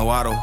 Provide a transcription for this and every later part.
No auto.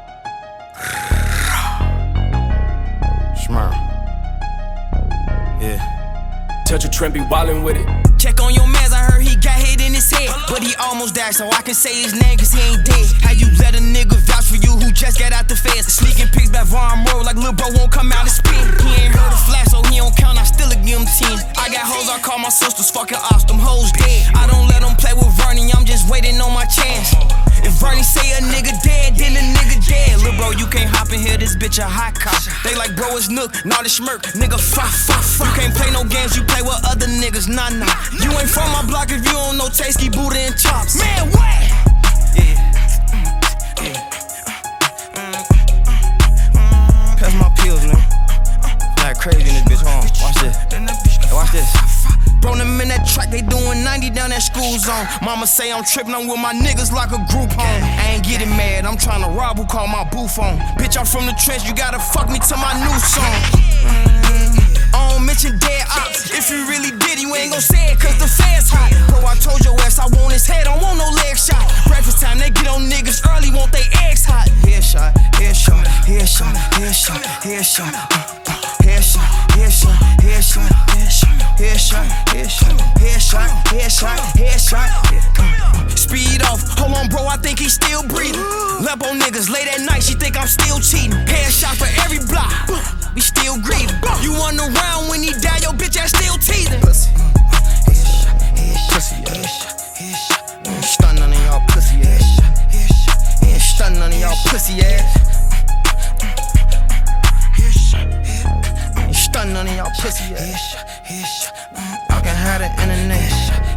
Schmurr. Yeah. Touch a trend, be wildin' with it. Check on your mans, I heard he got hit in his head. But he almost died, so I can say his name cause he ain't dead. How you let a nigga vouch for you who just got out the feds? Sneaking pics back Von Moore like lil' bro won't come out and spin. He ain't heard a flash, so he don't count, I still give him 10. I got hoes, I call my sisters fucking ops, them hoes dead. I don't let them play with Vernie, I'm just waiting on my chance. If Vernie say a nigga dead, then a nigga dead. Lil' bro, you can't hop in here, this bitch a hot cop. They like bro, it's Nook, not a smirk, nigga fuck. You can't play no games, you play with other niggas, nah. You ain't from my block if you don't know Tasty, Buddha, and Chops. Man, what? Pass my pills, man. Like crazy in this bitch, hold on. Watch this. Hey, watch this. Bro, them in that track, they doing 90 down that school zone. Mama say I'm tripping, I'm with my niggas like a group home. I ain't getting mad, I'm trying to rob who call my boo phone. Bitch, I'm from the trench, you gotta fuck me to my new song. I don't mention dead ops. If you really did, you ain't gon' say it cause the fans hot. Bro, I told your ass I want his head, I want no leg shot. Breakfast time, they get on niggas early, want they eggs hot. Headshot, headshot, headshot, headshot, headshot, headshot, headshot, headshot, headshot, headshot, headshot, headshot, headshot, headshot. Speed off, hold on bro, I think he's still breathing. Lepo niggas late at night, she think I'm still cheating. Headshot for every block, we still grieving. You run around when he die, your bitch ass still teething. Pussy, pussy ass. Stun none of y'all pussy ass. Stun none of y'all pussy ass. Stun none of y'all pussy ass. I can have the internet.